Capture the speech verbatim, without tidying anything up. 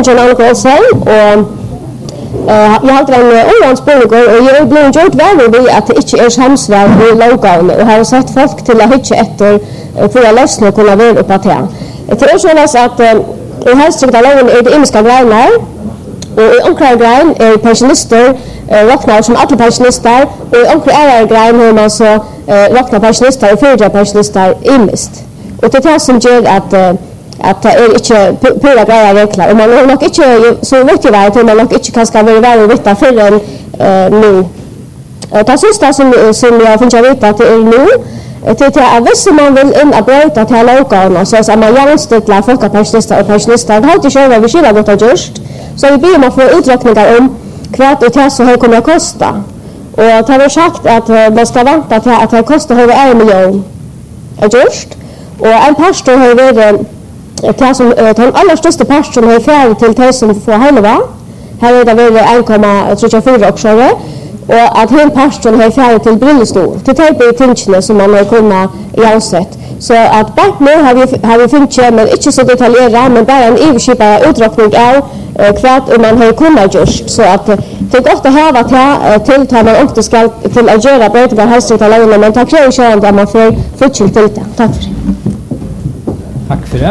spurningen Annika Olsen, og uh, jeg har en oran spurninger, og jeg ble gjort verre ved at det ikke er samsvar i lovgavene, og har sett folk til å hytte etter uh, for å løsne og kunne være oppe til. Det er sånn at uh, i helstrykta loven er det imiske greiner, og i omkring grein er pensjonister uh, råkner som alle pensjonister, og i omkring ærere grein har man så uh, råkner pensjonister og fyrre pensjonister imist. Og det er det som gjør at uh, at det er ikke pura greia regler, og man er nok ikke så viktig vei til man nok ikke kan skal være være vitt før enn uh, nå. Uh, det siste som, som jeg finner å vite at det er nå, til at hvis man vil inn og brøyte til lovgavene, så er man gjennomstiller folkepensjonister og pensjonister, det har ikke selv vi skylder godt og gjørst, så vi begynner å få utrekninger om hva det er som kommer å koste. Og det har sagt at uh, man skal vente til at det koster over en million og gjørst, og en pastor har vært det som den aller største parten har ferdig til de som får helva. Her er det vært en komma fire oppsjøret, og at hele parten har ferdig til brillestol. Til de tingene som man har kunnet gjørsett. Så at bare nå har vi, har vi funnet, men ikke så detaljeret, men bare en iverskipet utråkning av uh, hva man har kunnet gjøre. Så at uh, det er godt å ha det til, uh, til at man ikke skal til å gjøre brøytinger helst til lovene, men takk for at man får fortsatt til det. Takk for det. Takk for det.